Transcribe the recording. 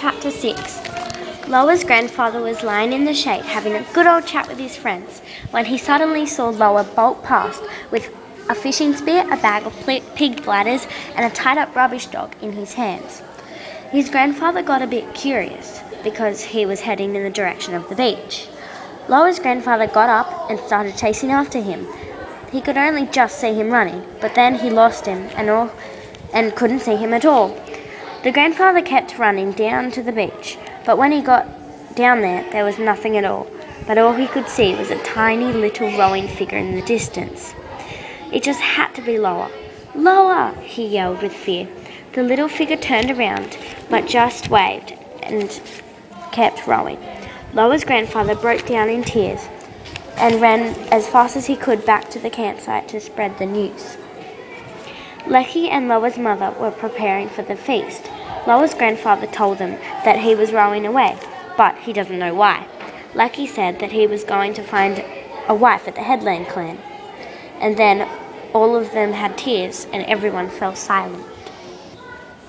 Chapter 6. Loa's grandfather was lying in the shade having a good old chat with his friends when he suddenly saw Loa bolt past with a fishing spear, a bag of pig bladders and a tied-up rubbish dog in his hands. His grandfather got a bit curious because he was heading in the direction of the beach. Loa's grandfather got up and started chasing after him. He could only just see him running, but then he lost him and couldn't see him at all. The grandfather kept running down to the beach, but when he got down there was nothing at all, but all he could see was a tiny little rowing figure in the distance. It just had to be Loa. "Loa!" he yelled with fear. The little figure turned around, but just waved and kept rowing. Loa's grandfather broke down in tears and ran as fast as he could back to the campsite to spread the news. Lecky and Loa's mother were preparing for the feast. Loa's grandfather told them that he was rowing away, but he doesn't know why. Lecky said that he was going to find a wife at the Headland clan. And then all of them had tears and everyone fell silent.